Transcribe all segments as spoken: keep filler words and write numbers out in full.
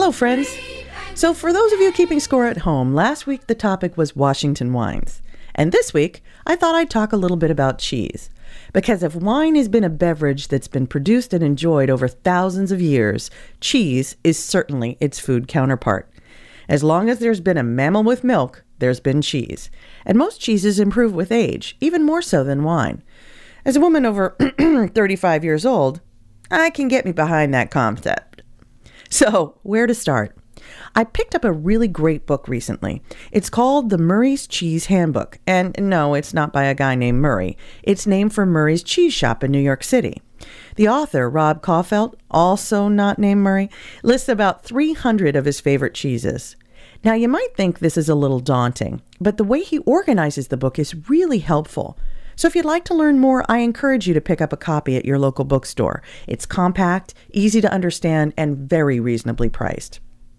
Hello, friends. So for those of you keeping score at home, last week the topic was Washington wines. And this week, I thought I'd talk a little bit about cheese. Because if wine has been a beverage that's been produced and enjoyed over thousands of years, cheese is certainly its food counterpart. As long as there's been a mammal with milk, there's been cheese. And most cheeses improve with age, even more so than wine. As a woman over thirty-five years old, I can get me behind that concept. So, where to start? I picked up a really great book recently. It's called The Murray's Cheese Handbook. And no, it's not by a guy named Murray. It's named for Murray's Cheese Shop in New York City. The author, Rob Caulfield, also not named Murray, lists about three hundred of his favorite cheeses. Now, you might think this is a little daunting, but the way he organizes the book is really helpful. So if you'd like to learn more, I encourage you to pick up a copy at your local bookstore. It's compact, easy to understand, and very reasonably priced.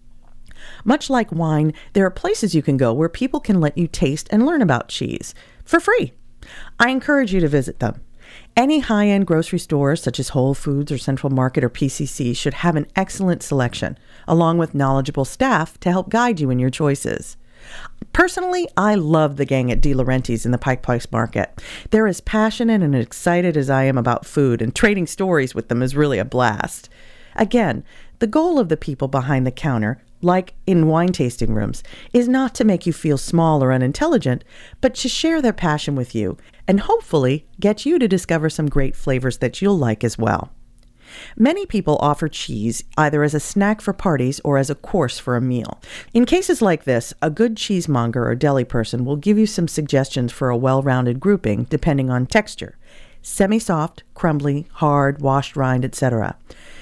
Much like wine, there are places you can go where people can let you taste and learn about cheese for free. I encourage you to visit them. Any high-end grocery stores such as Whole Foods or Central Market or P C C should have an excellent selection, along with knowledgeable staff to help guide you in your choices. Personally, I love the gang at De Laurentiis in the Pike Place Market. They're as passionate and excited as I am about food, and trading stories with them is really a blast. Again, the goal of the people behind the counter, like in wine tasting rooms, is not to make you feel small or unintelligent, but to share their passion with you and hopefully get you to discover some great flavors that you'll like as well. Many people offer cheese either as a snack for parties or as a course for a meal. In cases like this, a good cheesemonger or deli person will give you some suggestions for a well-rounded grouping depending on texture: semi-soft, crumbly, hard, washed rind, et cetera.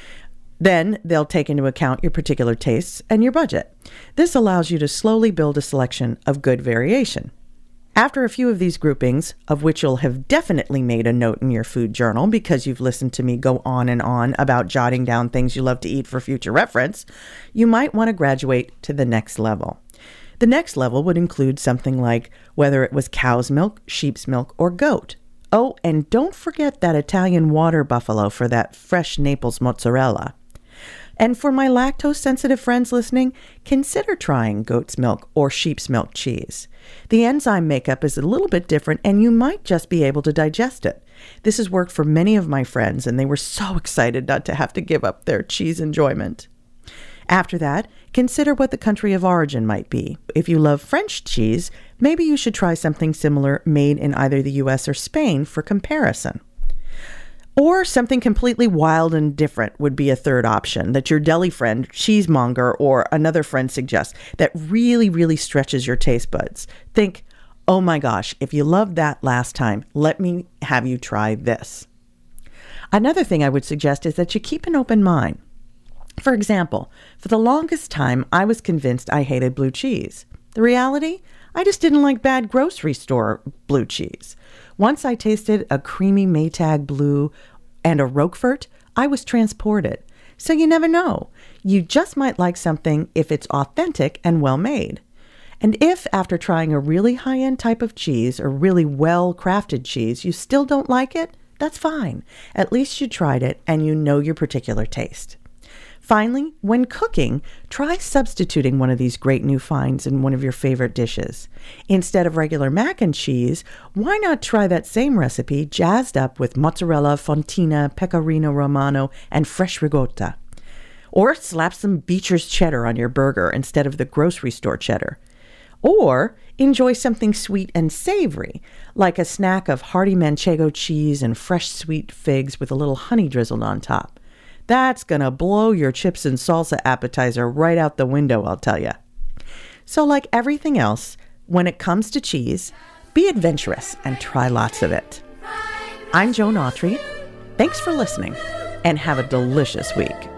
Then they'll take into account your particular tastes and your budget. This allows you to slowly build a selection of good variation. After a few of these groupings, of which you'll have definitely made a note in your food journal because you've listened to me go on and on about jotting down things you love to eat for future reference, you might want to graduate to the next level. The next level would include something like whether it was cow's milk, sheep's milk, or goat. Oh, and don't forget that Italian water buffalo for that fresh Naples mozzarella. And for my lactose-sensitive friends listening, consider trying goat's milk or sheep's milk cheese. The enzyme makeup is a little bit different, and you might just be able to digest it. This has worked for many of my friends, and they were so excited not to have to give up their cheese enjoyment. After that, consider what the country of origin might be. If you love French cheese, maybe you should try something similar made in either the U S or Spain for comparison. Or something completely wild and different would be a third option that your deli friend, cheesemonger, or another friend suggests that really, really stretches your taste buds. Think, oh my gosh, if you loved that last time, let me have you try this. Another thing I would suggest is that you keep an open mind. For example, for the longest time, I was convinced I hated blue cheese. The reality? I just didn't like bad grocery store blue cheese. Once I tasted a creamy Maytag blue and a Roquefort, I was transported. So you never know. You just might like something if it's authentic and well made. And if after trying a really high-end type of cheese or really well-crafted cheese, you still don't like it, that's fine. At least you tried it and you know your particular taste. Finally, when cooking, try substituting one of these great new finds in one of your favorite dishes. Instead of regular mac and cheese, why not try that same recipe jazzed up with mozzarella, fontina, pecorino romano, and fresh ricotta? Or slap some Beecher's cheddar on your burger instead of the grocery store cheddar. Or enjoy something sweet and savory, like a snack of hearty manchego cheese and fresh sweet figs with a little honey drizzled on top. That's gonna blow your chips and salsa appetizer right out the window, I'll tell you. So like everything else, when it comes to cheese, be adventurous and try lots of it. I'm Joan Autry. Thanks for listening, and have a delicious week.